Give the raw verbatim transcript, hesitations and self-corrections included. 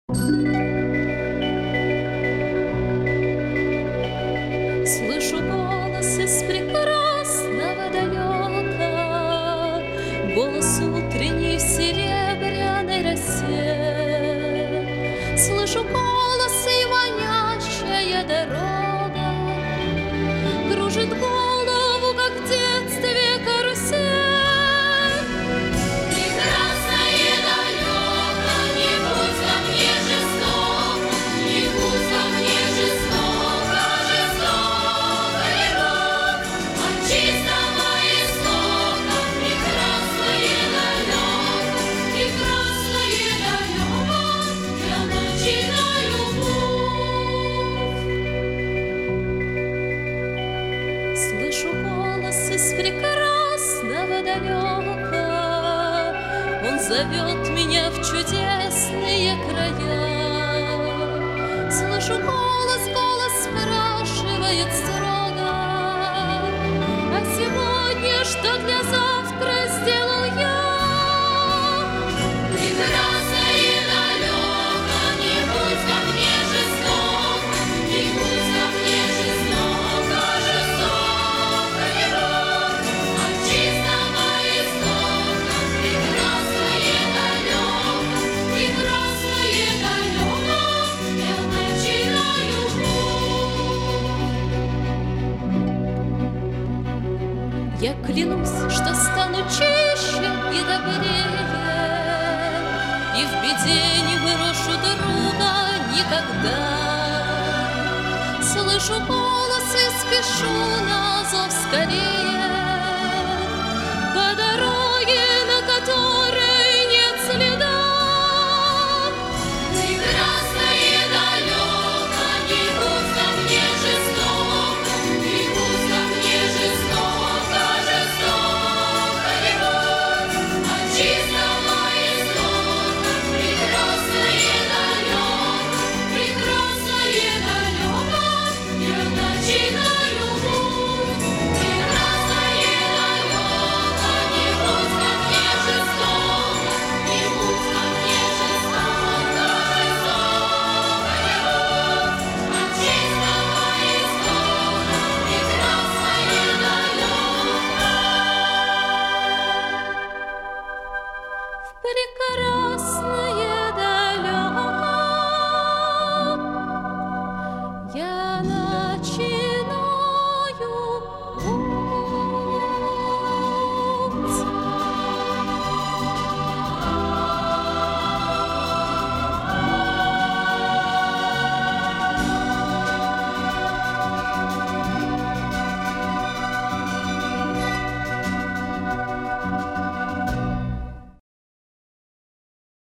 Слышу голос из прекрасного далека, голос утренней в серебряной росе. Слышу голос и манящая дорога кружит голову, как в детстве карусель. Слышу голос из прекрасного далека, он зовет меня в чудесные края. Слышу голос, голос спрашивает строго: а сегодня что для завтра сделал я? Я клянусь, что стану чище и добрее, и в беде не брошу друга никогда. Слышу голос и спешу на зов скорее.